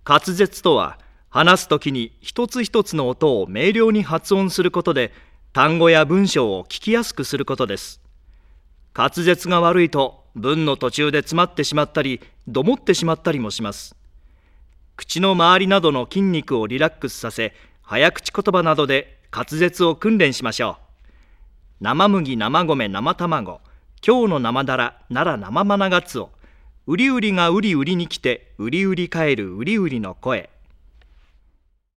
滑舌とは、話すときに一つ一つの音を明瞭に発音することで、単語や文章を聞きやすくすることです。滑舌が悪いと文の途中で詰まってしまったり、どもってしまったりもします。口の周りなどの筋肉をリラックスさせ、早口言葉などで滑舌を訓練しましょう。生麦、生米、生卵、今日の生だら、なら生マナガツオ、うりうりがうりうりに来て、うりうり帰るうりうりの声。